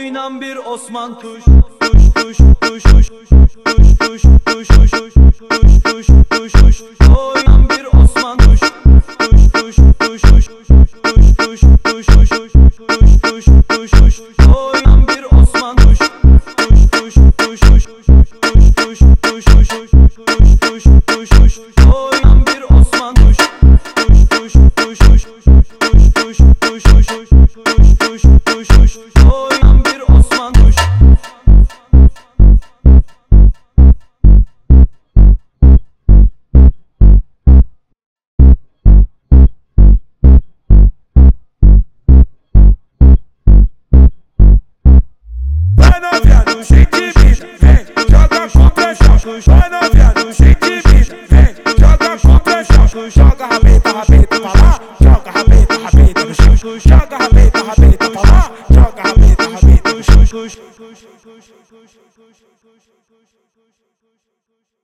Oynan bir Osman tuş tuş tuş tuş tuş tuş tuş tuş tuş tuş tuş tuş tuş. Oynan bir Osman tuş tuş tuş tuş tuş tuş tuş tuş tuş tuş tuş tuş. Oynan bir Osman tuş tuş tuş tuş tuş tuş tuş tuş tuş tuş tuş. Oynan bir Osman tuş tuş tuş tuş tuş tuş tuş tuş tuş tuş tuş. Oynan bir Osman tuş. Bana viado, gente vive, vem, joga contra chão. Bana viado, gente vive, vem, joga contra chão. Joga rabeta, rabeta pra lá, joga rabeta, rabeta no chão. Joga rabeta, rabeta pra lá, joga rabeta, rabeta no chão.